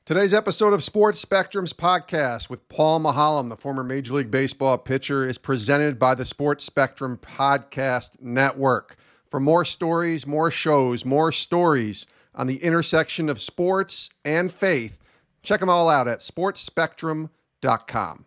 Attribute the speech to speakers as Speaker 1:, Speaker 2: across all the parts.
Speaker 1: Today's episode of Sports Spectrum's podcast with Paul Mahallam, the former Major League Baseball pitcher, is presented by the Sports Spectrum Podcast Network. For more stories, more shows, more stories on the intersection of sports and faith, check them all out at sportspectrum.com.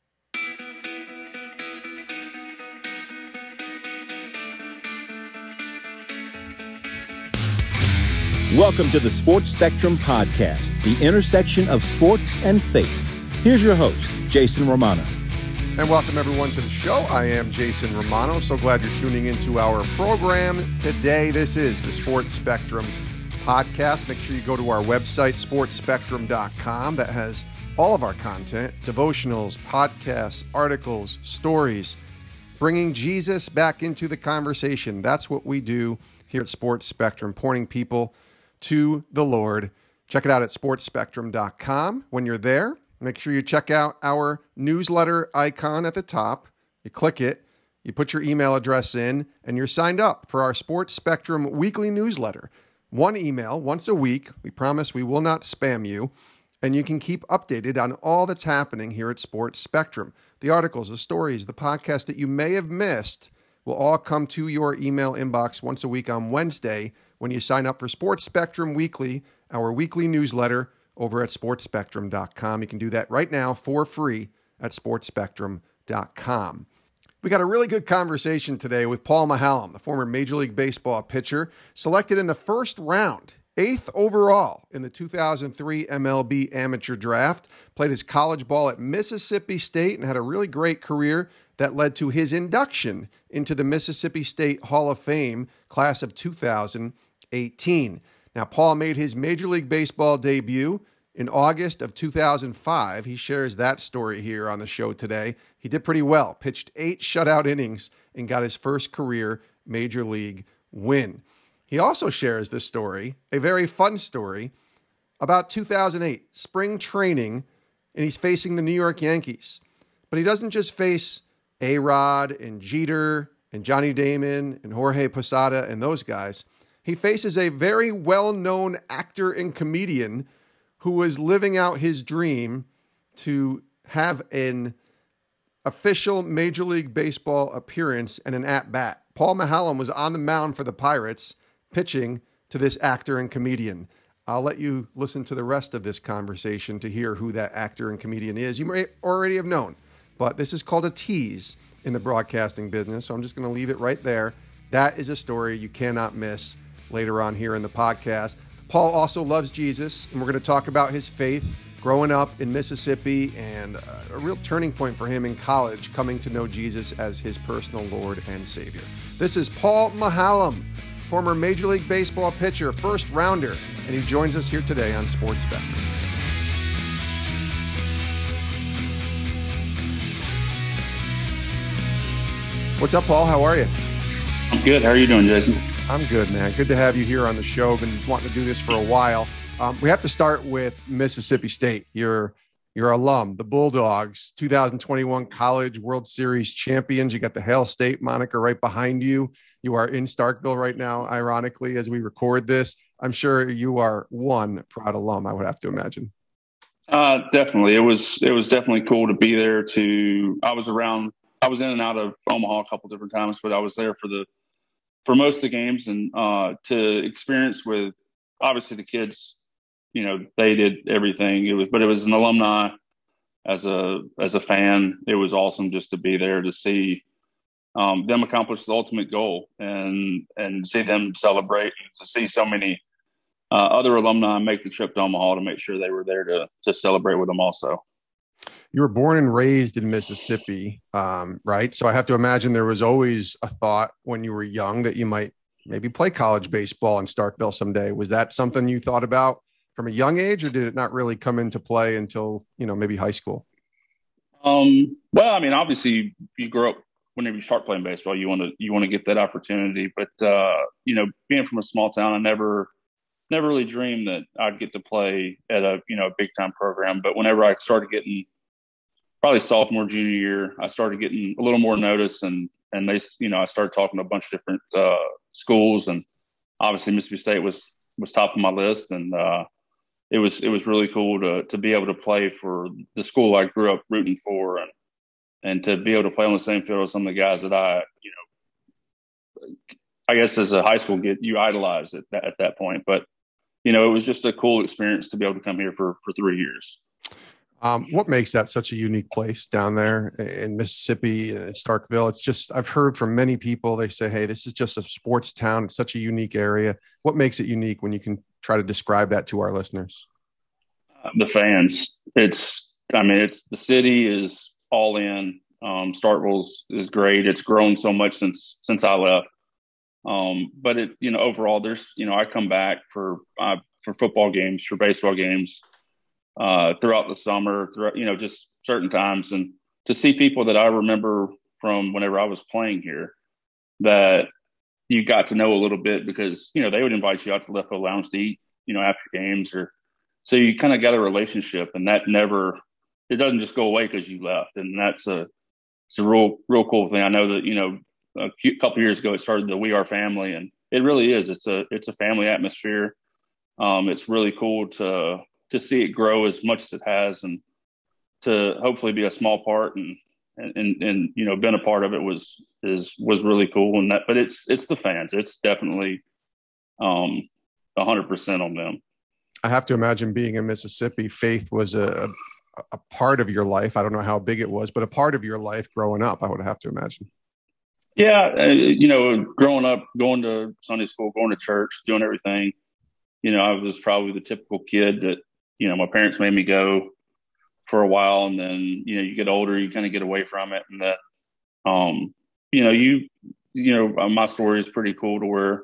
Speaker 2: Welcome to the Sports Spectrum Podcast, the intersection of sports and faith. Here's your host, Jason Romano.
Speaker 1: And welcome everyone to the show. I am Jason Romano. So glad you're tuning into our program today. This is the Sports Spectrum Podcast. Make sure you go to our website, sportspectrum.com. That has all of our content, devotionals, podcasts, articles, stories, bringing Jesus back into the conversation. That's what we do here at Sports Spectrum, pointing people to the Lord. Check it out at sportspectrum.com. When you're there, make sure you check out our newsletter icon at the top. You click it, you put your email address in, and you're signed up for our Sports Spectrum weekly newsletter. One email once a week. We promise we will not spam you, and you can keep updated on all that's happening here at Sports Spectrum. The articles, the stories, the podcasts that you may have missed will all come to your email inbox once a week on Wednesday when you sign up for Sports Spectrum Weekly, our weekly newsletter over at sportspectrum.com. You can do that right now for free at sportspectrum.com. We got a really good conversation today with Paul Mahallam, the former Major League Baseball pitcher, selected in the first round, 8th overall in the 2003 MLB amateur draft, played his college ball at Mississippi State and had a really great career that led to his induction into the Mississippi State Hall of Fame class of 2018. Now, Paul made his Major League Baseball debut in August of 2005. He shares that story here on the show today. He did pretty well, pitched 8 shutout innings and got his first career Major League win. He also shares this story, a very fun story, about 2008, spring training, and he's facing the New York Yankees. But he doesn't just face A-Rod and Jeter and Johnny Damon and Jorge Posada and those guys. He faces a very well-known actor and comedian who was living out his dream to have an official Major League Baseball appearance and an at-bat. Paul Mahallam was on the mound for the Pirates, pitching to this actor and comedian. I'll let you listen to the rest of this conversation to hear who that actor and comedian is. You may already have known, but this is called a tease in the broadcasting business, so I'm just going to leave it right there. That is a story you cannot miss later on here in the podcast. Paul also loves Jesus, and we're going to talk about his faith growing up in Mississippi and a real turning point for him in college, coming to know Jesus as his personal Lord and Savior. This is Paul Mahallam, former Major League Baseball pitcher, first rounder, and he joins us here today on Sports Spectrum. What's up, Paul? How are you?
Speaker 3: I'm good. How are you doing, Jason?
Speaker 1: I'm good, man. Good to have you here on the show. Been wanting to do this for a while. We have to start with Mississippi State. Your alum, the Bulldogs, 2021 College World Series champions. You got the Hail State moniker right behind you. You are in Starkville right now, ironically, as we record this. I'm sure you are one proud alum, I would have to imagine.
Speaker 3: Definitely. It was definitely cool to be there. I was in and out of Omaha a couple different times, but I was there for most of the games, and to experience with obviously the kids, you know, they did everything. But it was an alumni as a fan. It was awesome just to be there to see them accomplish the ultimate goal and see them celebrate, and to see so many other alumni make the trip to Omaha to make sure they were there to celebrate with them also.
Speaker 1: You were born and raised in Mississippi, right? So I have to imagine there was always a thought when you were young that you might maybe play college baseball in Starkville someday. Was that something you thought about from a young age, or did it not really come into play until, maybe high school?
Speaker 3: Well, I mean, obviously you grow up, whenever you start playing baseball, you want to get that opportunity. But, being from a small town, I never really dreamed that I'd get to play at a big time program. But whenever I started getting probably sophomore, junior year, I started getting a little more notice, and they, I started talking to a bunch of different schools, and obviously Mississippi State was top of my list. And it was really cool to be able to play for the school I grew up rooting for, and to be able to play on the same field as some of the guys that I guess as a high school kid, you idolize at that point. But, it was just a cool experience to be able to come here for 3 years.
Speaker 1: What makes that such a unique place down there in Mississippi and Starkville? It's just, I've heard from many people, they say, hey, this is just a sports town. It's such a unique area. What makes it unique when you can try to describe that to our listeners?
Speaker 3: The fans. It's the city is all in. Starkville is great. It's grown so much since I left. But overall, there's, I come back for football games, for baseball games, throughout the summer, just certain times, and to see people that I remember from whenever I was playing here that you got to know a little bit, because, they would invite you out to Left Field Lounge to eat, after games, so you kind of got a relationship, and that it doesn't just go away because you left. And it's a real cool thing. I know that, a couple of years ago, it started the We Are Family, and it really is. It's a family atmosphere. It's really cool to see it grow as much as it has, and to hopefully be a small part and been a part of it was really cool. And but it's the fans. It's definitely 100% on them.
Speaker 1: I have to imagine, being in Mississippi, faith was a part of your life. I don't know how big it was, but a part of your life growing up, I would have to imagine.
Speaker 3: Yeah. Growing up, going to Sunday school, going to church, doing everything, I was probably the typical kid that, my parents made me go for a while, and then, you get older, you kind of get away from it. And that, my story is pretty cool to where,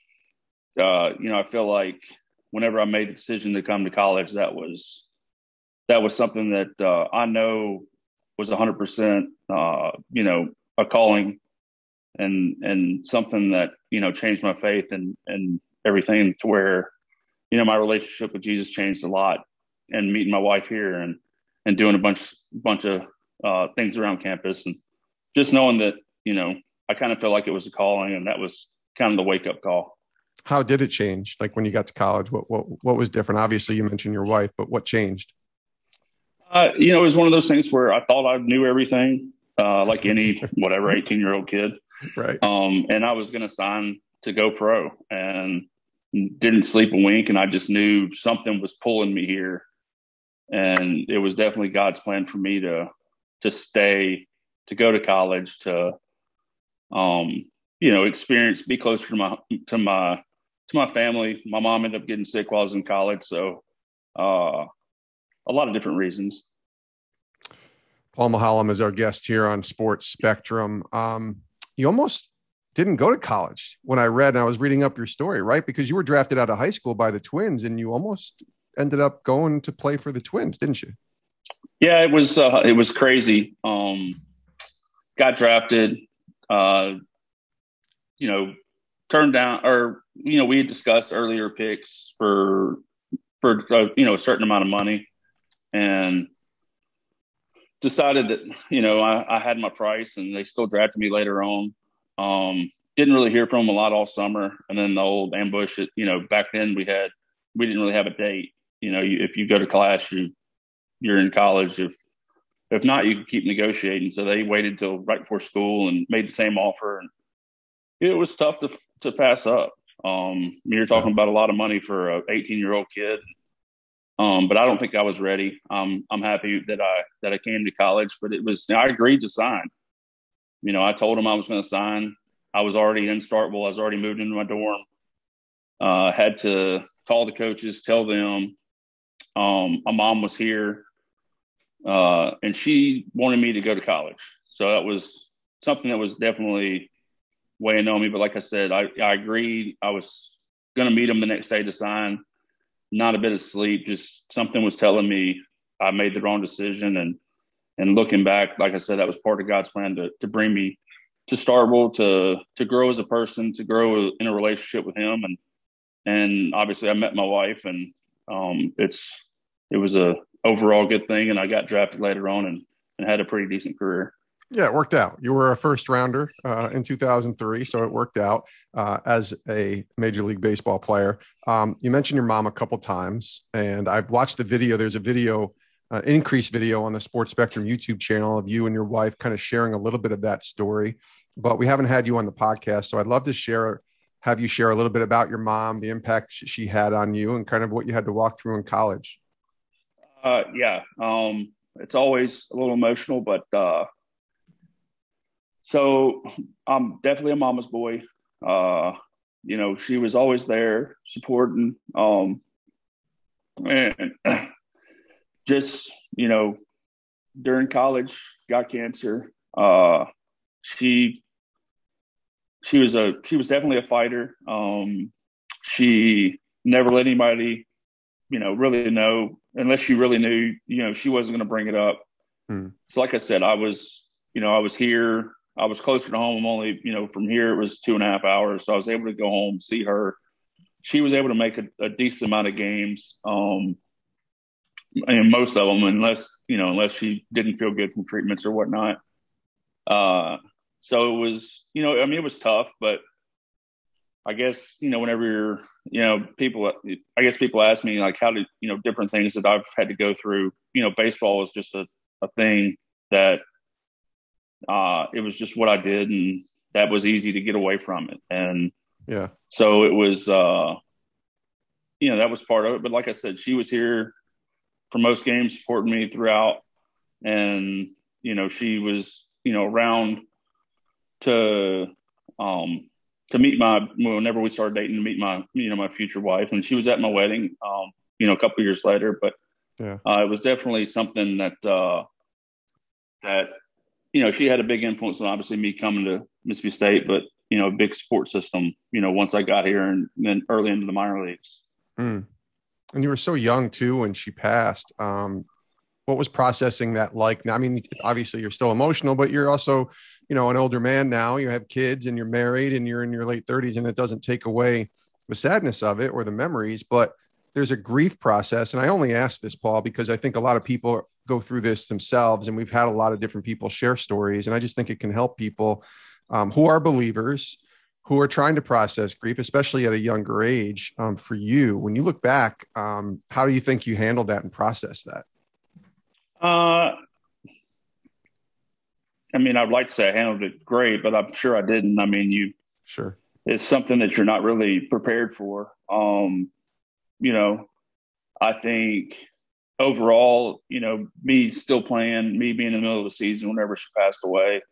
Speaker 3: I feel like whenever I made the decision to come to college, that was something that I know was 100%, a calling, and something that, changed my faith and everything, to where, my relationship with Jesus changed a lot, and meeting my wife here and doing a bunch of things around campus, and just knowing that, I kind of felt like it was a calling, and that was kind of the wake up call.
Speaker 1: How did it change? Like, when you got to college, what was different? Obviously you mentioned your wife, but what changed?
Speaker 3: It was one of those things where I thought I knew everything, like any 18-year-old kid.
Speaker 1: Right.
Speaker 3: And I was going to sign to go pro, and didn't sleep a wink. And I just knew something was pulling me here. And it was definitely God's plan for me to stay, to go to college, to, experience, be closer to my family. My mom ended up getting sick while I was in college. So, a lot of different reasons.
Speaker 1: Paul Muhalem is our guest here on Sports Spectrum. You almost didn't go to college when I was reading up your story, right? Because you were drafted out of high school by the Twins, and you almost ended up going to play for the Twins, didn't you?
Speaker 3: Yeah, it was crazy. Got drafted, turned down, or, we had discussed earlier picks for a certain amount of money, and decided that, I had my price, and they still drafted me later on. Didn't really hear from them a lot all summer. And then the old ambush, back then we didn't really have a date. If you go to class, you're in college. If not, you can keep negotiating. So they waited till right before school and made the same offer. And it was tough to pass up. You're talking about a lot of money for a 18-year-old kid. But I don't think I was ready. I'm happy that I came to college, but I agreed to sign. I told them I was going to sign. I was already in Starkville. I was already moved into my dorm. Had to call the coaches, tell them. My mom was here, and she wanted me to go to college. So that was something that was definitely weighing on me. But like I said, I agreed. I was going to meet them the next day to sign. Not a bit of sleep. Just something was telling me I made the wrong decision. And looking back, like I said, that was part of God's plan to bring me to Starkville, to grow as a person, to grow in a relationship with Him, and obviously I met my wife, and it was a overall good thing, and I got drafted later on and had a pretty decent career.
Speaker 1: Yeah, it worked out. You were a first rounder in 2003, so it worked out as a Major League Baseball player. You mentioned your mom a couple times, and I've watched the video. There's a video, increased video on the Sports Spectrum YouTube channel of you and your wife kind of sharing a little bit of that story. But we haven't had you on the podcast, so I'd love to have you share a little bit about your mom, the impact she had on you, and kind of what you had to walk through in college.
Speaker 3: Yeah, it's always a little emotional, but so I'm definitely a mama's boy. Uh, she was always there supporting. And just, during college, got cancer. She she was definitely a fighter. She never let anybody, really know unless she really knew, she wasn't going to bring it up.
Speaker 1: Hmm.
Speaker 3: So like I said, I was here. I was closer to home. I'm only, from here it was 2.5 hours. So I was able to go home, see her. She was able to make a decent amount of games. And most of them, unless she didn't feel good from treatments or whatnot. So it was, it was tough, but I guess, whenever people ask me like, how did, different things that I've had to go through, baseball was just a thing that, it was just what I did, and that was easy to get away from it. And
Speaker 1: Yeah.
Speaker 3: so it was, that was part of it. But like I said, she was here for most games, supporting me throughout. And, she was, around to meet whenever we started dating, to meet my future wife. And she was at my wedding, a couple of years later, but
Speaker 1: Yeah.
Speaker 3: it was definitely something that she had a big influence on obviously me coming to Mississippi State, but, a big support system, once I got here and then early into the minor leagues.
Speaker 1: Mm. And you were so young too when she passed. What was processing that like? Now, I mean, obviously you're still emotional, but you're also, an older man now. You have kids and you're married and you're in your late 30s, and it doesn't take away the sadness of it or the memories, but there's a grief process. And I only ask this, Paul, because I think a lot of people go through this themselves, and we've had a lot of different people share stories. And I just think it can help people who are believers, who are trying to process grief, especially at a younger age. For you, when you look back, how do you think you handled that and processed that?
Speaker 3: I'd like to say I handled it great, but I'm sure I didn't.
Speaker 1: Sure.
Speaker 3: It's something that you're not really prepared for. I think overall, me still playing, me being in the middle of the season whenever she passed away,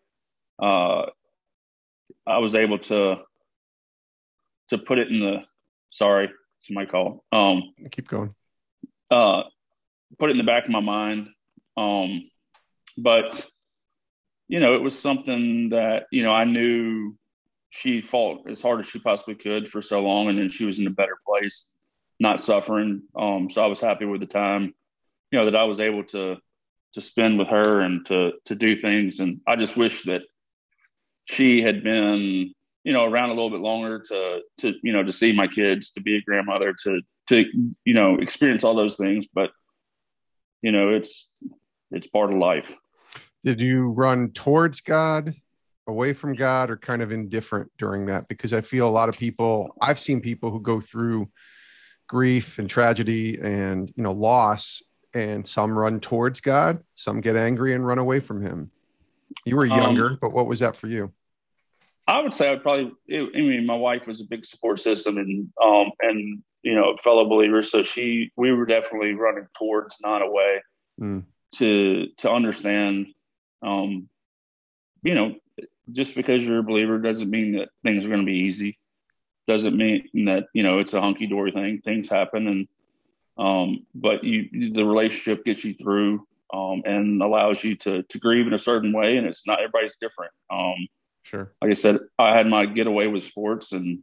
Speaker 3: I was able to put it in the, sorry, it's my call.
Speaker 1: Keep going.
Speaker 3: Put it in the back of my mind. But, it was something that, I knew she fought as hard as she possibly could for so long, and then she was in a better place, not suffering. So I was happy with the time, that I was able to spend with her and to do things. And I just wish that she had been, around a little bit longer to see my kids, to be a grandmother, to experience all those things. But, it's part of life.
Speaker 1: Did you run towards God, away from God, or kind of indifferent during that? Because I feel a lot of people, I've seen people who go through grief and tragedy and, loss, and some run towards God, some get angry and run away from him. You were younger, but what was that for you?
Speaker 3: I would say my wife was a big support system and fellow believer. So we were definitely running towards, not away, to understand, just because you're a believer doesn't mean that things are going to be easy. Doesn't mean that, it's a hunky dory thing. Things happen, and but the relationship gets you through, and allows you to grieve in a certain way. And it's not, everybody's different.
Speaker 1: Sure.
Speaker 3: Like I said, I had my getaway with sports, and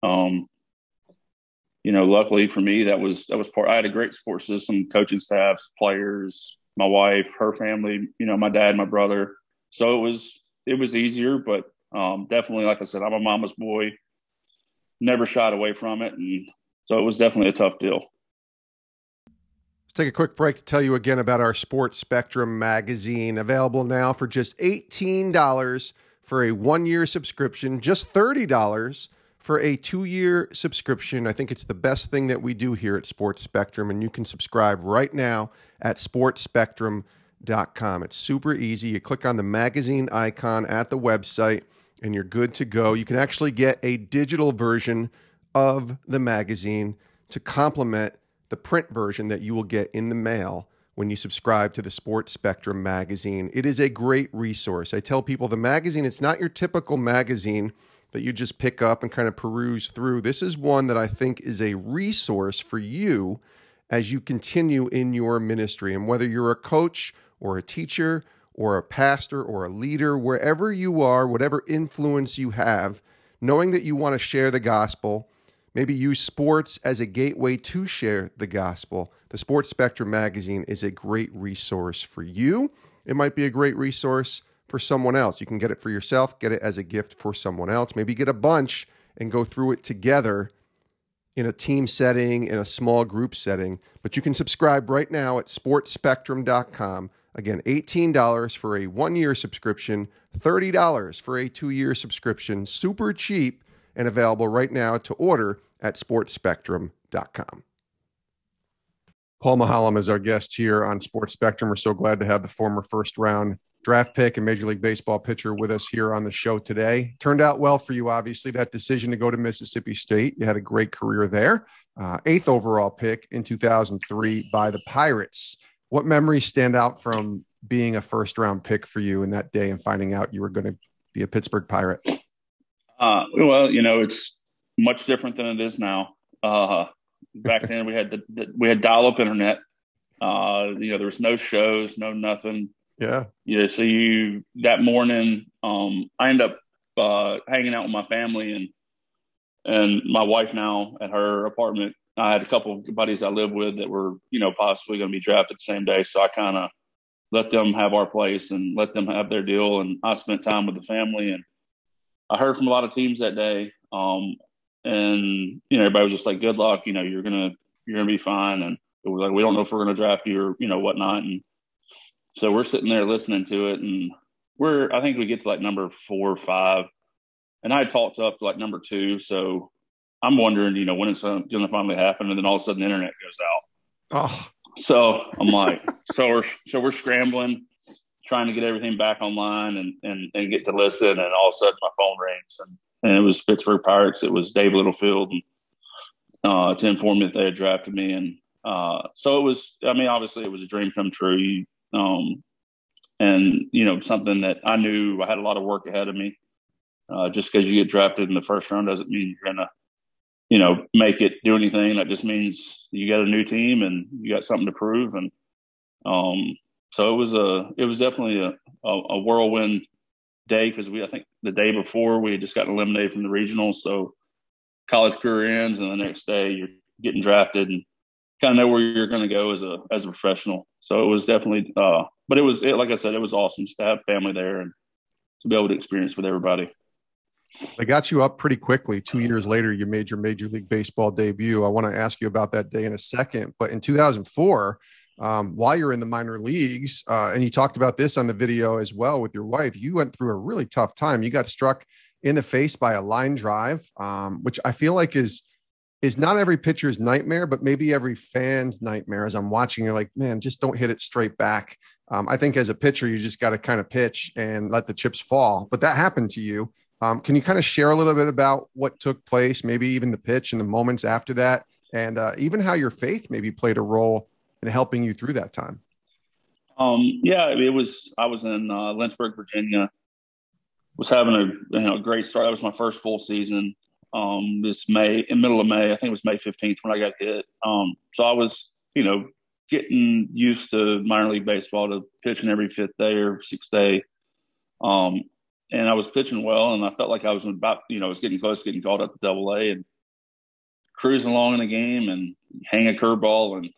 Speaker 3: luckily for me, that was part. I had a great support system, coaching staffs, players, my wife, her family, my dad, my brother. So it was easier, but definitely, like I said, I'm a mama's boy. Never shied away from it, and so it was definitely a tough deal.
Speaker 1: Take a quick break to tell you again about our Sports Spectrum magazine, available now for just $18 for a 1-year subscription, just $30 for a 2-year subscription. I think it's the best thing that we do here at Sports Spectrum, and you can subscribe right now at sportspectrum.com. It's super easy. You click on the magazine icon at the website, and you're good to go. You can actually get a digital version of the magazine to complement the print version that you will get in the mail when you subscribe to the Sports Spectrum magazine. It is a great resource. I tell people the magazine, it's not your typical magazine that you just pick up and kind of peruse through. This is one that I think is a resource for you as you continue in your ministry. And whether you're a coach or a teacher or a pastor or a leader, wherever you are, whatever influence you have, knowing that you want to share the gospel, maybe use sports as a gateway to share the gospel, the Sports Spectrum magazine is a great resource for you. It might be a great resource for someone else. You can get it for yourself, get it as a gift for someone else. Maybe get a bunch and go through it together in a team setting, in a small group setting. But you can subscribe right now at sportspectrum.com. Again, $18 for a 1-year subscription, $30 for a 2-year subscription. Super cheap and available right now to order at sportspectrum.com. Paul Mahallam is our guest here on Sports Spectrum. We're so glad to have the former first-round draft pick and Major League Baseball pitcher with us here on the show today. Turned out well for you, obviously, that decision to go to Mississippi State. You had a great career there. 8th overall pick in 2003 by the Pirates. What memories stand out from being a first-round pick for you in that day and finding out you were going to be a Pittsburgh Pirate?
Speaker 3: Well, it's much different than it is now. Back then we had dial-up internet. There was no shows, no nothing.
Speaker 1: Yeah.
Speaker 3: So that morning, I ended up hanging out with my family and my wife now at her apartment. I had a couple of buddies I lived with that were, possibly going to be drafted the same day. So I kind of let them have our place and let them have their deal. And I spent time with the family, and I heard from a lot of teams that day. And everybody was just like, good luck, you're going to be fine. And it was like, we don't know if we're going to draft you or, whatnot. And so we're sitting there listening to it, and I think we get to like number 4 or 5, and I talked up to like number 2. So I'm wondering, when it's going to finally happen. And then all of a sudden the internet goes out.
Speaker 1: Oh,
Speaker 3: so I'm like, so we're scrambling, trying to get everything back online and get to listen. And all of a sudden my phone rings, and it was Pittsburgh Pirates. It was Dave Littlefield, to inform me that they had drafted me. And so it was, obviously it was a dream come true. And something that I knew I had a lot of work ahead of me. Just because you get drafted in the first round doesn't mean you're going to, make it, do anything. That just means you got a new team and you got something to prove. And so it was definitely a whirlwind day, because I think the day before we had just gotten eliminated from the regionals. So college career ends, and the next day you're getting drafted and kind of know where you're going to go as a professional. So it was definitely, but like I said, it was awesome to have family there and to be able to experience with everybody.
Speaker 1: They got you up pretty quickly. 2 years later, you made your Major League Baseball debut. I want to ask you about that day in a second. But in 2004, while you're in the minor leagues, and you talked about this on the video as well with your wife, you went through a really tough time. You got struck in the face by a line drive, which I feel like is not every pitcher's nightmare, but maybe every fan's nightmare. As I'm watching, you're like, man, just don't hit it straight back. I think as a pitcher, you just got to kind of pitch and let the chips fall. But that happened to you. Can you kind of share a little bit about what took place, maybe even the pitch and the moments after that, and even how your faith maybe played a role in helping you through that time?
Speaker 3: Yeah, I was in Lynchburg, Virginia. Was having a great start. That was my first full season. This May, in middle of May, I think it was May 15th when I got hit. So I was, getting used to minor league baseball, to pitching every 5th day or 6th day. And I was pitching well, and I felt like I was was getting close to getting called up to Double-A, and cruising along in the game and hang a curveball. And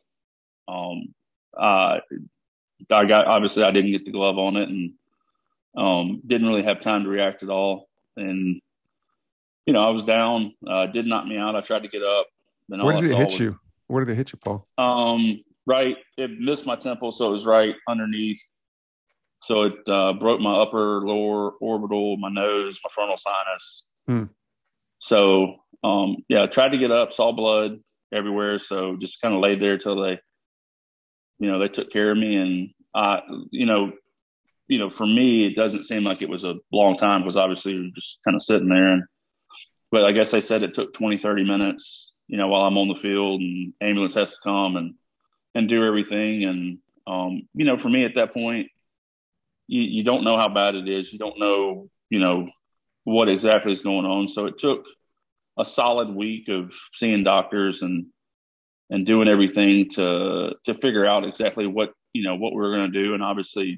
Speaker 3: I didn't get the glove on it, and didn't really have time to react at all. And, I was down, did knock me out. I tried to get up. Then
Speaker 1: Where did it hit you? Where did it hit you, Paul?
Speaker 3: right. It missed my temple, so it was right underneath. So it broke my upper, lower orbital, my nose, my frontal sinus.
Speaker 1: Hmm.
Speaker 3: So, I tried to get up, saw blood everywhere. So just kind of laid there till they took care of me. And, for me, it doesn't seem like it was a long time because obviously you're just kind of sitting there. But I guess they said it took 20, 30 minutes, while I'm on the field and ambulance has to come and do everything. And, for me at that point, you don't know how bad it is. You don't know, what exactly is going on. So it took a solid week of seeing doctors and doing everything to figure out exactly what we were going to do. And obviously,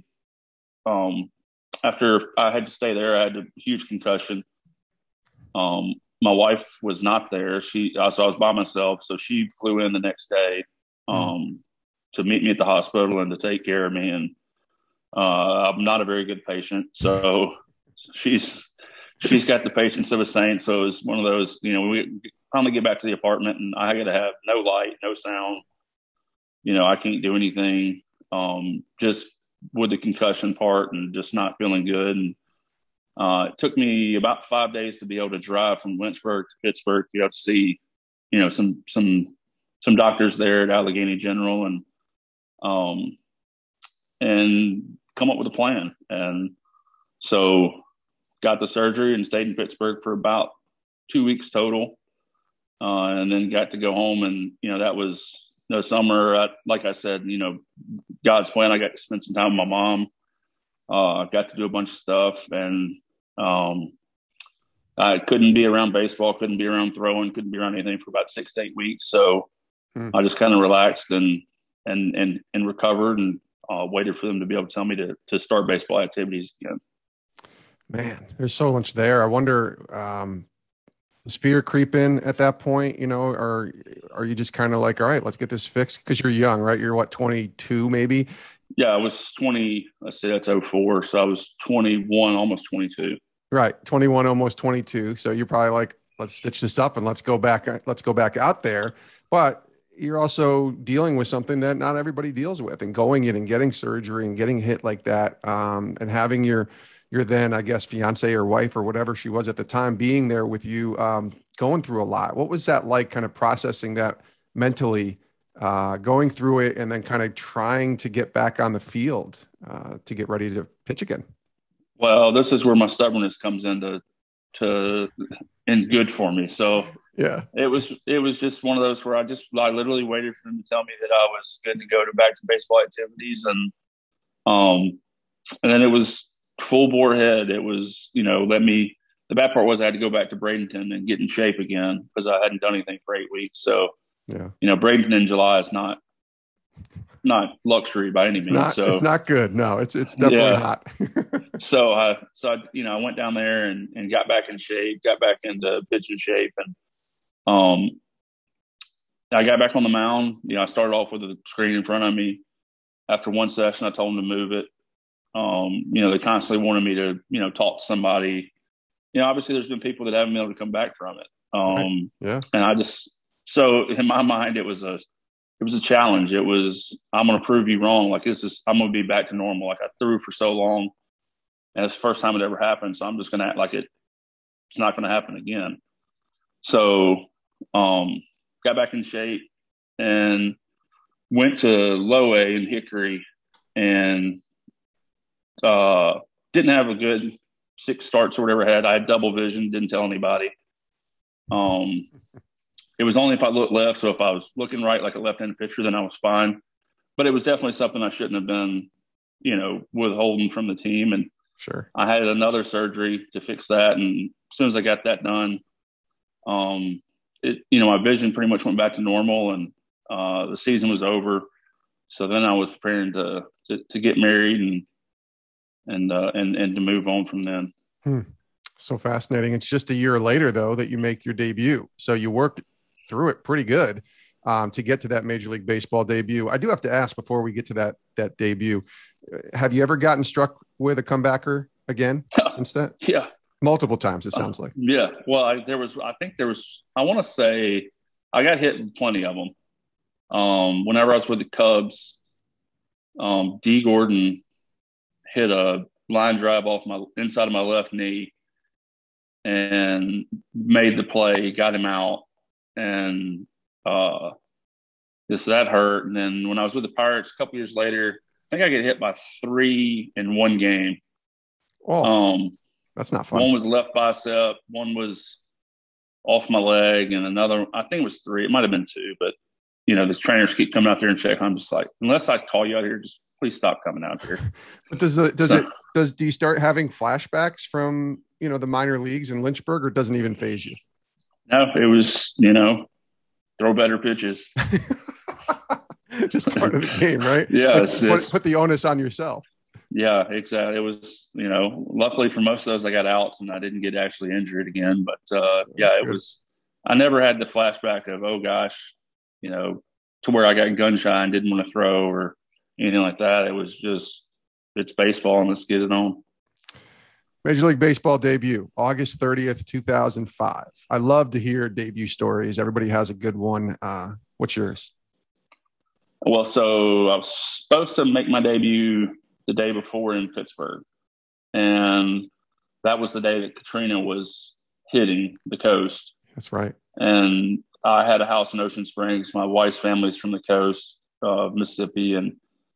Speaker 3: after I had to stay there, I had a huge concussion. My wife was not there. So I was by myself. So she flew in the next day, to meet me at the hospital and to take care of me. And, I'm not a very good patient. So she's got the patience of a saint. So it's one of those, we finally get back to the apartment and I got to have no light, no sound. I can't do anything, just with the concussion part and just not feeling good. And it took me about 5 days to be able to drive from Lynchburg to Pittsburgh to be able to see, some doctors there at Allegheny General and come up with a plan. And so got the surgery and stayed in Pittsburgh for about 2 weeks total. And then got to go home. And, that was the summer. Like I said, God's plan. I got to spend some time with my mom. Got to do a bunch of stuff. And I couldn't be around baseball, couldn't be around throwing, couldn't be around anything for about 6 to 8 weeks. So I just kind of relaxed and recovered and waited for them to be able to tell me to start baseball activities again.
Speaker 1: Man, there's so much there. I wonder, does fear creep in at that point, or are you just kind of like, all right, let's get this fixed? Because you're young, right? You're what, 22 maybe?
Speaker 3: Yeah, I was 20. Let's say that's 04. So I was 21, almost 22.
Speaker 1: Right. 21, almost 22. So you're probably like, let's stitch this up and let's go back out there. But you're also dealing with something that not everybody deals with, and going in and getting surgery and getting hit like that. And having your then, I guess, fiance or wife or whatever she was at the time being there with you, going through a lot. What was that like, kind of processing that mentally, going through it and then kind of trying to get back on the field to get ready to pitch again?
Speaker 3: Well, this is where my stubbornness comes into good for me. So
Speaker 1: yeah,
Speaker 3: it was just one of those where I literally waited for them to tell me that I was good to go back to baseball activities. And then it was full bore ahead. It was, the bad part was I had to go back to Bradenton and get in shape again because I hadn't done anything for 8 weeks. So,
Speaker 1: yeah,
Speaker 3: Bradenton in July is not luxury by any means.
Speaker 1: It's not good. No, it's definitely hot.
Speaker 3: So I went down there and got back in shape, got back into pitching shape. And, I got back on the mound. I started off with a screen in front of me. After one session, I told them to move it. They constantly wanted me to, talk to somebody. Obviously there's been people that haven't been able to come back from it.
Speaker 1: Yeah.
Speaker 3: And so in my mind, it was a challenge. It was, I'm going to prove you wrong. Like I'm going to be back to normal. Like I threw for so long and it's the first time it ever happened. So I'm just going to act like it's not going to happen again. So, got back in shape and went to low A in Hickory and, didn't have a good 6 starts or whatever I had double vision, didn't tell anybody. It was only if I looked left. So if I was looking right, like a left-handed pitcher, then I was fine. But it was definitely something I shouldn't have been, withholding from the team. And
Speaker 1: sure, I
Speaker 3: had another surgery to fix that. And as soon as I got that done, my vision pretty much went back to normal, and the season was over. So then I was preparing to get married and to move on from then.
Speaker 1: So fascinating. It's just a year later though that you make your debut. So you worked through it pretty good to get to that Major League Baseball debut. I do have to ask before we get to that debut, have you ever gotten struck with a comebacker again since that?
Speaker 3: Yeah.
Speaker 1: Multiple times, it sounds like.
Speaker 3: Yeah. Well, I want to say I got hit in plenty of them. Whenever I was with the Cubs, D. Gordon hit a line drive off my inside of my left knee and made the play, got him out, and that hurt. And then when I was with the Pirates a couple years later, I think I get hit by 3 in one game.
Speaker 1: That's not fun.
Speaker 3: One was left bicep, one was off my leg, and another, I think it was 3. It might have been 2, but the trainers keep coming out there and check. I'm just like, unless I call you out here, just please stop coming out here.
Speaker 1: But do you start having flashbacks from, the minor leagues in Lynchburg, or doesn't even phase you?
Speaker 3: No, it was, throw better pitches.
Speaker 1: Just part of the game, right?
Speaker 3: Yeah.
Speaker 1: Put the onus on yourself.
Speaker 3: Yeah, exactly. It was, luckily for most of those, I got outs and I didn't get actually injured again. But it was, I never had the flashback of, oh gosh, to where I got gun shy and didn't want to throw or anything like that. It was just, it's baseball and let's get it on.
Speaker 1: Major League Baseball debut, August 30th, 2005. I love to hear debut stories. Everybody has a good one. What's yours?
Speaker 3: Well, so I was supposed to make my debut the day before in Pittsburgh. And that was the day that Katrina was hitting the coast.
Speaker 1: That's right.
Speaker 3: And I had a house in Ocean Springs. My wife's family's from the coast of Mississippi. And,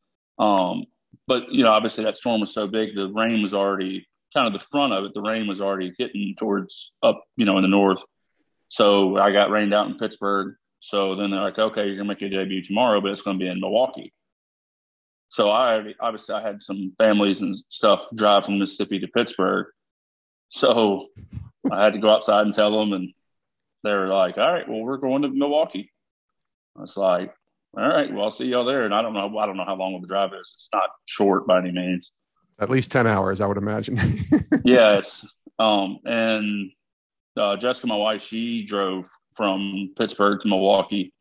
Speaker 3: but, obviously that storm was so big, the rain was already kind of the front of it. The rain was already hitting towards up, in the north. So I got rained out in Pittsburgh. So then they're like, okay, you're going to make your debut tomorrow, but it's going to be in Milwaukee. So I had some families and stuff drive from Mississippi to Pittsburgh. So I had to go outside and tell them, and they were like, all right, well, we're going to Milwaukee. I was like, all right, well, I'll see y'all there. And I don't know how long the drive is. It's not short by any means.
Speaker 1: At least 10 hours, I would imagine.
Speaker 3: Yes. And Jessica, my wife, she drove from Pittsburgh to Milwaukee.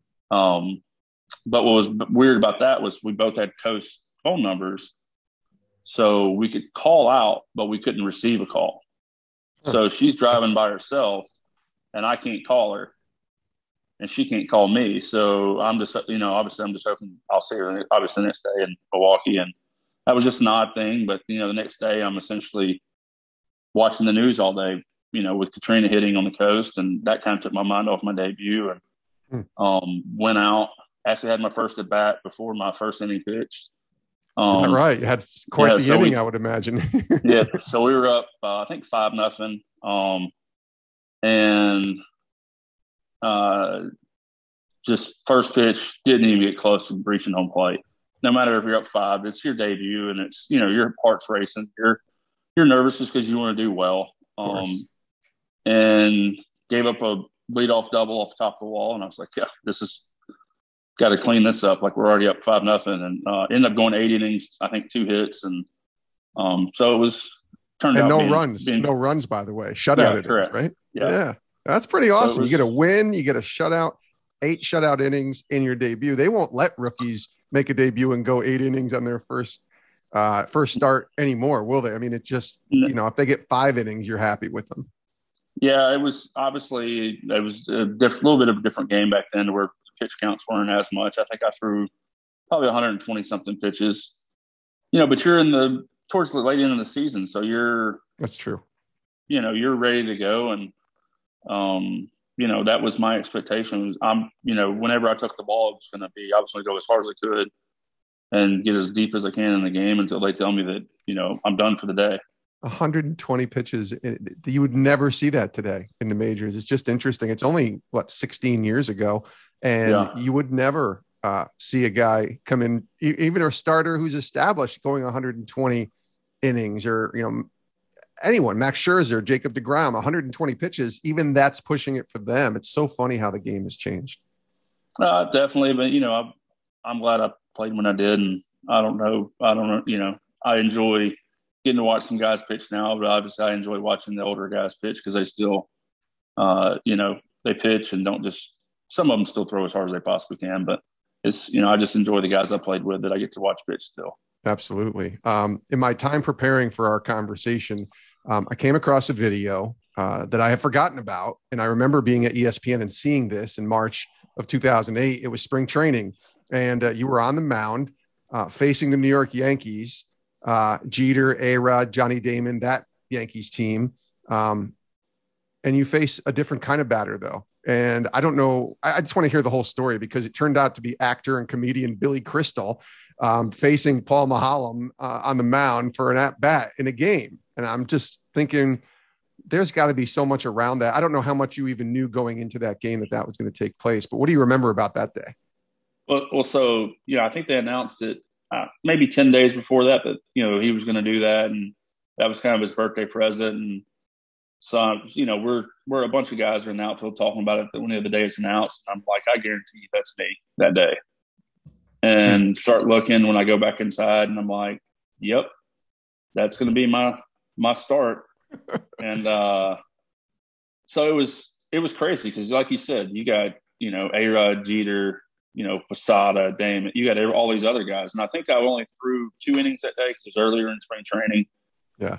Speaker 3: But what was weird about that was we both had coast phone numbers. So we could call out, but we couldn't receive a call. So she's driving by herself and I can't call her and she can't call me. So I'm just, obviously I'm just hoping I'll see her obviously the next day in Milwaukee. And that was just an odd thing. But, the next day I'm essentially watching the news all day, with Katrina hitting on the coast. And that kind of took my mind off my debut and went out. Actually had my first at bat before my first inning pitched.
Speaker 1: Right. You had quite the inning, I would imagine.
Speaker 3: Yeah. So we were up, I think 5-0. And just first pitch didn't even get close to reaching home plate. No matter if you're up 5, it's your debut and it's, your heart's racing. You're nervous just because you want to do well. And gave up a leadoff double off the top of the wall. And I was like, yeah, this is got to clean this up. Like we're already up 5-0 and ended up going 8 innings, I think 2 hits. And so it was turned out.
Speaker 1: No runs, by the way, shutout innings, correct. Right?
Speaker 3: Yeah.
Speaker 1: That's pretty awesome. You get a win, you get a shutout, 8 shutout innings in your debut. They won't let rookies make a debut and go 8 innings on their first start anymore, will they? I mean, it just, if they get 5 innings, you're happy with them.
Speaker 3: Yeah, it was a little bit of a different game back then where pitch counts weren't as much. I think I threw probably 120 something pitches, but you're towards the late end of the season. So
Speaker 1: that's true.
Speaker 3: You're ready to go. And, that was my expectation. Whenever I took the ball, I was going to go as hard as I could and get as deep as I can in the game until they tell me that, I'm done for the day.
Speaker 1: 120 pitches. You would never see that today in the majors. It's just interesting. It's only 16 years ago. And you would never see a guy come in, even a starter who's established, going 120 innings or, anyone, Max Scherzer, Jacob deGrom, 120 pitches, even that's pushing it for them. It's so funny how the game has changed.
Speaker 3: Definitely. But, I'm glad I played when I did. And I don't know, I enjoy getting to watch some guys pitch now, but obviously I enjoy watching the older guys pitch because they still, they pitch and don't just, some of them still throw as hard as they possibly can, but it's, I just enjoy the guys I played with that I get to watch pitch still.
Speaker 1: Absolutely. In my time preparing for our conversation, I came across a video that I have forgotten about. And I remember being at ESPN and seeing this in March of 2008. It was spring training, and you were on the mound facing the New York Yankees, Jeter, A-Rod, Johnny Damon, that Yankees team. And you face a different kind of batter, though. And I don't know. I just want to hear the whole story, because it turned out to be actor and comedian Billy Crystal facing Paul Maholm on the mound for an at-bat in a game. And I'm just thinking, there's got to be so much around that. I don't know how much you even knew going into that game that was going to take place, but what do you remember about that day?
Speaker 3: Well, so, I think they announced it maybe 10 days before that, he was going to do that. And that was kind of his birthday present. And so, we're a bunch of guys are in the outfield talking about it when the day is announced. I'm like, I guarantee you that's me that day. And start looking when I go back inside, and I'm like, yep, that's going to be my start. And so it was crazy, because like you said, you got, A-Rod, Jeter, Posada, Damon, you got all these other guys. And I think I only threw 2 innings that day because it was earlier in spring training.
Speaker 1: Yeah.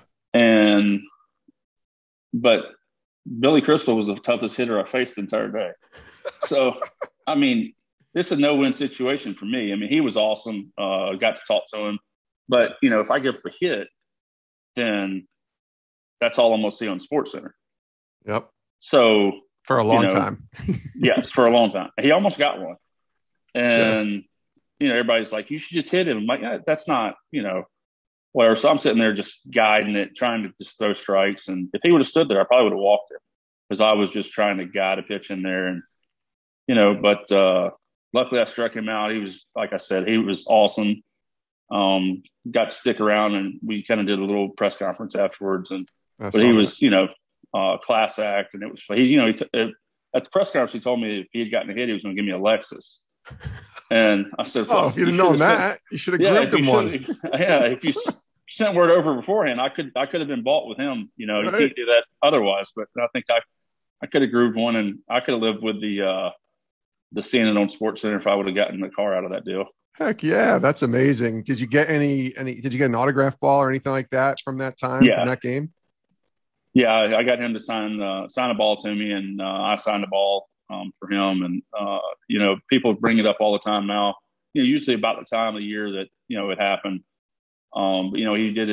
Speaker 3: But Billy Crystal was the toughest hitter I faced the entire day. So, I mean, this is a no-win situation for me. I mean, he was awesome. Got to talk to him. But, if I give up a hit, then that's all I'm going to see on SportsCenter.
Speaker 1: Yep.
Speaker 3: So
Speaker 1: for a long time.
Speaker 3: Yes, for a long time. He almost got one. And, everybody's like, you should just hit him. I'm like, yeah, that's not, whatever. So I'm sitting there just guiding it, trying to just throw strikes. And if he would have stood there, I probably would have walked him, because I was just trying to guide a pitch in there. And, but luckily I struck him out. He was, like I said, he was awesome. Got to stick around, and we kind of did a little press conference afterwards. And but he was, class act, and it was at the press conference he told me if he had gotten a hit, he was going to give me a Lexus. And I said,
Speaker 1: "Oh, if you'd have known that, you should have gripped him one."
Speaker 3: Yeah, if you sent word over beforehand, I could have been bought with him. You
Speaker 1: Right.
Speaker 3: can't do that otherwise. But I think I could have grooved one, and I could have lived with the seeing it on SportsCenter if I would have gotten the car out of that deal.
Speaker 1: Heck yeah, that's amazing. Did you get any? Did you get an autograph ball or anything like that from that time?
Speaker 3: Yeah.
Speaker 1: From that game?
Speaker 3: Yeah, I got him to sign a ball to me, and I signed a ball for him. And people bring it up all the time now. Usually about the time of the year that it happened. But, he did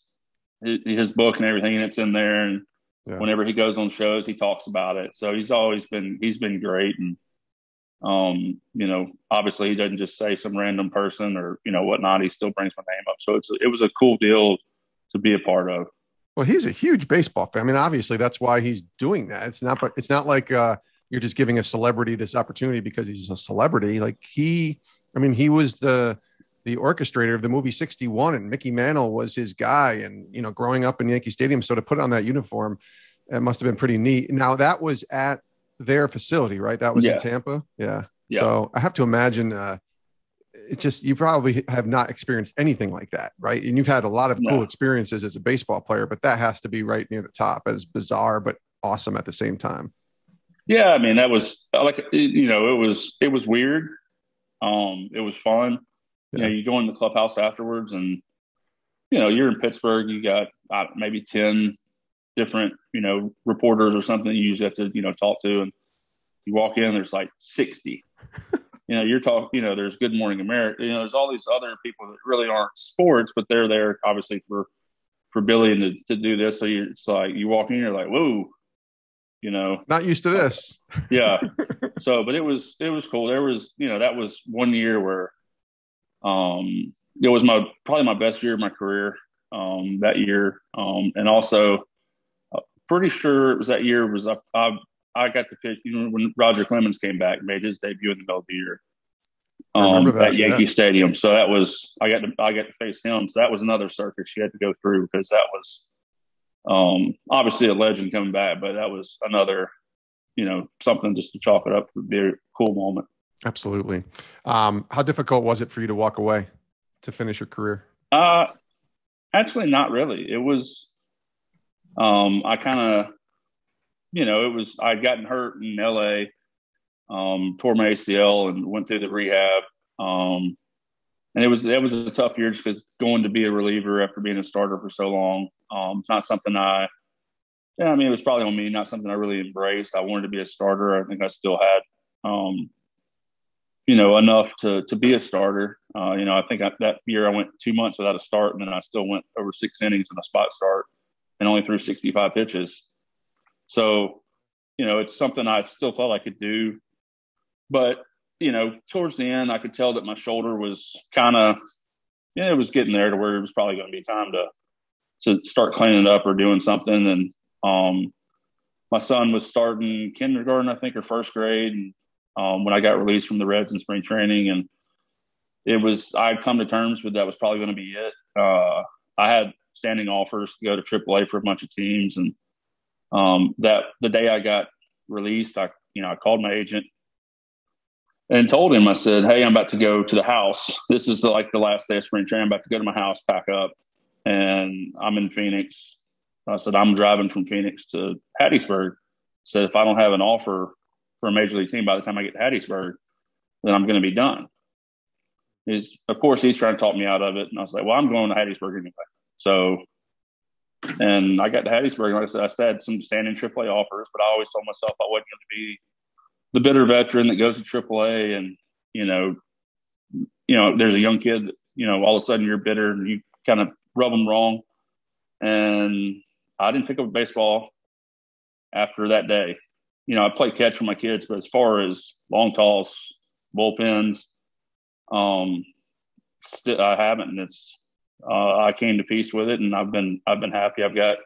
Speaker 3: his book and everything, and it's in there. And whenever he goes on shows, he talks about it. So he's been great. And obviously he doesn't just say some random person or whatnot. He still brings my name up. So it was a cool deal to be a part of.
Speaker 1: Well, he's a huge baseball fan. I mean, obviously that's why he's doing that. It's not like you're just giving a celebrity this opportunity because he's a celebrity. Like he was the orchestrator of the movie 61, and Mickey Mantle was his guy. And, growing up in Yankee Stadium, so to put on that uniform, it must have been pretty neat. Now that was at their facility, right? That was in Tampa. Yeah. So I have to imagine, it's just, you probably have not experienced anything like that, right? And you've had a lot of cool experiences as a baseball player, but that has to be right near the top, as bizarre but awesome at the same time.
Speaker 3: Yeah, I mean, that was like, it was weird. It was fun.
Speaker 1: Yeah.
Speaker 3: You go in the clubhouse afterwards, and you're in Pittsburgh. You got maybe 10 different reporters or something you usually have to talk to, and you walk in, there's like 60. You're talking, there's Good Morning America. There's all these other people that really aren't sports, but they're there obviously for Billy and to do this. So it's like you walk in, you're like, whoa,
Speaker 1: not used to this.
Speaker 3: Yeah. So, but it was cool. There was, that was one year where it was probably my best year of my career that year. And also pretty sure it was that year I got to pitch when Roger Clemens came back and made his debut in the middle of the year at Yankee Stadium. So that was I got to face him. So that was another circus you had to go through, because that was obviously a legend coming back, but that was another something just to chalk it up to be a cool moment.
Speaker 1: Absolutely. How difficult was it for you to walk away to finish your career?
Speaker 3: Actually, not really. It was I kind of. I'd gotten hurt in LA, tore my ACL and went through the rehab. And it was a tough year just because going to be a reliever after being a starter for so long, it's not something it was probably on me, not something I really embraced. I wanted to be a starter. I think I still had, enough to be a starter. I think that year I went 2 months without a start, and then I still went over 6 innings in a spot start and only threw 65 pitches. So, it's something I still thought I could do. But, towards the end, I could tell that my shoulder was kind of, it was getting there to where it was probably going to be time to start cleaning it up or doing something. And my son was starting kindergarten, I think, or first grade. And when I got released from the Reds in spring training, and I'd come to terms with that was probably going to be it. I had standing offers to go to AAA for a bunch of teams. And that the day I got released, I called my agent and told him, I said, "Hey, I'm about to go to the house. This is the last day of spring training. I'm about to go to my house, pack up, and I'm in Phoenix." I said, "I'm driving from Phoenix to Hattiesburg." I said, "If I don't have an offer for a major league team by the time I get to Hattiesburg, then I'm going to be done." Of course, he's trying to talk me out of it. And I was like, "Well, I'm going to Hattiesburg anyway." So, and I got to Hattiesburg. Like I said, I had some standing AAA offers, but I always told myself I wasn't going to be the bitter veteran that goes to AAA. And, there's a young kid that, all of a sudden you're bitter and you kind of rub them wrong. And I didn't pick up baseball after that day. I play catch for my kids, but as far as long toss, bullpens, I haven't. And I came to peace with it, and I've been happy. I've got,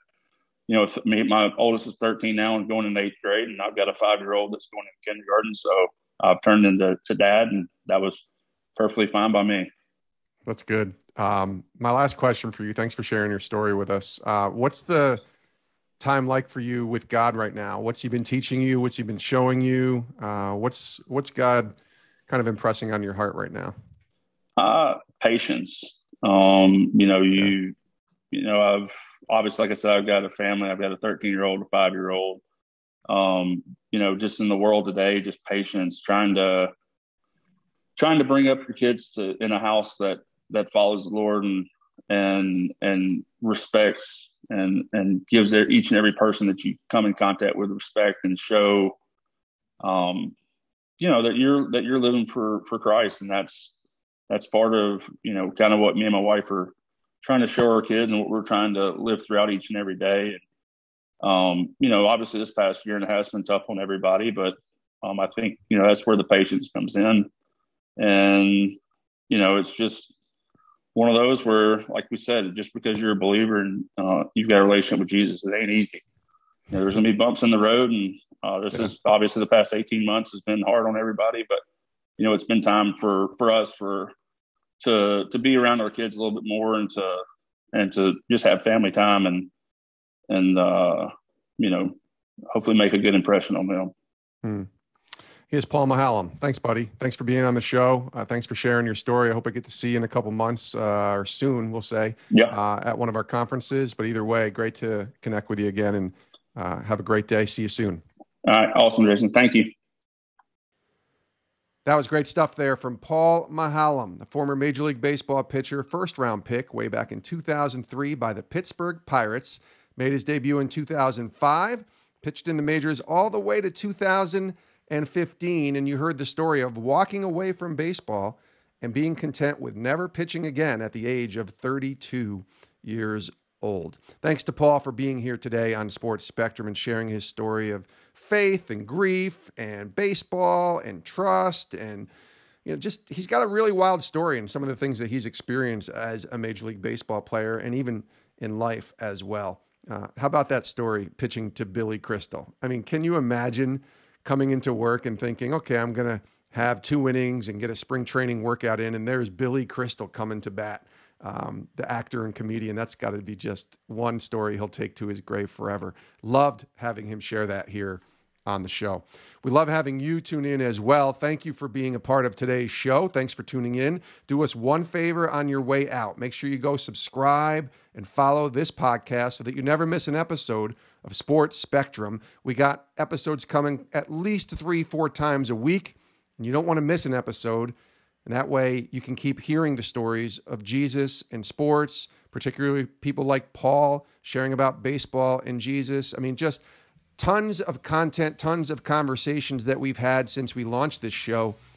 Speaker 3: my oldest is 13 now and going into 8th grade, and I've got a 5-year-old that's going into kindergarten. So I've turned into dad, and that was perfectly fine by me.
Speaker 1: That's good. My last question for you. Thanks for sharing your story with us. What's the time like for you with God right now? What's he been teaching you? What's he been showing you? What's God kind of impressing on your heart right now?
Speaker 3: Patience. I've obviously, like I said, I've got a family. I've got a 13-year-old, a 5-year-old. Just in the world today, just patience, trying to bring up your kids in a house that follows the Lord and respects and gives each and every person that you come in contact with respect, and show, that you're living for Christ. And that's part of, kind of what me and my wife are trying to show our kids and what we're trying to live throughout each and every day. And, obviously this past year and a half has been tough on everybody, but I think, that's where the patience comes in. And, it's just one of those where, like we said, just because you're a believer and you've got a relationship with Jesus, it ain't easy. There's going to be bumps in the road. And this is obviously the past 18 months has been hard on everybody, but, it's been time for us to be around our kids a little bit more and to just have family time and hopefully make a good impression on them.
Speaker 1: Here's Paul Mahallam. Thanks, buddy. Thanks for being on the show. Thanks for sharing your story. I hope I get to see you in a couple months or soon, we'll say, at one of our conferences. But either way, great to connect with you again, and have a great day. See you soon.
Speaker 3: All right. Awesome, Jason. Thank you.
Speaker 1: That was great stuff there from Paul Mahallam, the former Major League Baseball pitcher, first-round pick way back in 2003 by the Pittsburgh Pirates. Made his debut in 2005, pitched in the majors all the way to 2015, and you heard the story of walking away from baseball and being content with never pitching again at the age of 32 years old. Thanks to Paul for being here today on Sports Spectrum and sharing his story of faith and grief and baseball and trust. And, he's got a really wild story and some of the things that he's experienced as a Major League Baseball player and even in life as well. How about that story, pitching to Billy Crystal? I mean, can you imagine coming into work and thinking, okay, I'm going to have 2 innings and get a spring training workout in, and there's Billy Crystal coming to bat, the actor and comedian. That's got to be just one story he'll take to his grave forever. Loved having him share that here on the show. We love having you tune in as well. Thank you for being a part of today's show. Thanks for tuning in. Do us one favor on your way out. Make sure you go subscribe and follow this podcast so that you never miss an episode of Sports Spectrum. We got episodes coming at least 3-4 times a week, and you don't want to miss an episode. And that way you can keep hearing the stories of Jesus and sports, particularly people like Paul sharing about baseball and Jesus. I mean, just tons of content, tons of conversations that we've had since we launched this show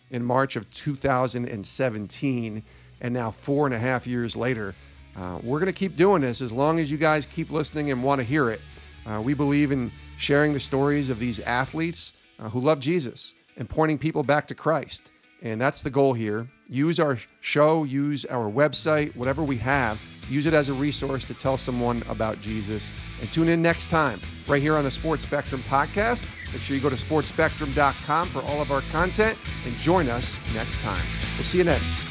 Speaker 1: in March of 2017. And now 4.5 years later, we're going to keep doing this as long as you guys keep listening and want to hear it. We believe in sharing the stories of these athletes who love Jesus and pointing people back to Christ. And that's the goal here. Use our show, use our website, whatever we have, use it as a resource to tell someone about Jesus. And tune in next time right here on the Sports Spectrum podcast. Make sure you go to sportspectrum.com for all of our content and join us next time. We'll see you then.